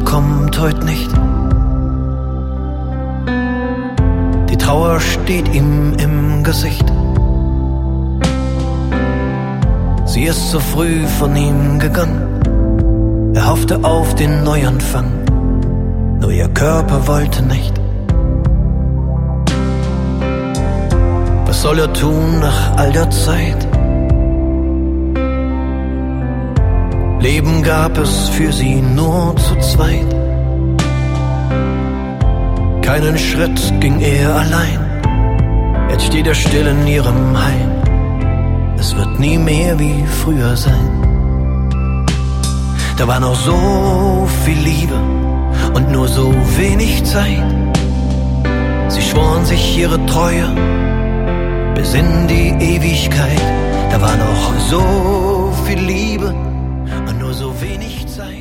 kommt heut nicht. Die Trauer steht ihm im Gesicht. Sie ist so früh von ihm gegangen. Er hoffte auf den Neuanfang, nur ihr Körper wollte nicht. Was soll er tun nach all der Zeit? Leben gab es für sie nur zu zweit. Keinen Schritt ging er allein. Jetzt steht er still in ihrem Heim. Es wird nie mehr wie früher sein. Da war noch so viel Liebe und nur so wenig Zeit. Sie schworen sich ihre Treue bis in die Ewigkeit. Da war noch so viel Liebe und nur so wenig Zeit.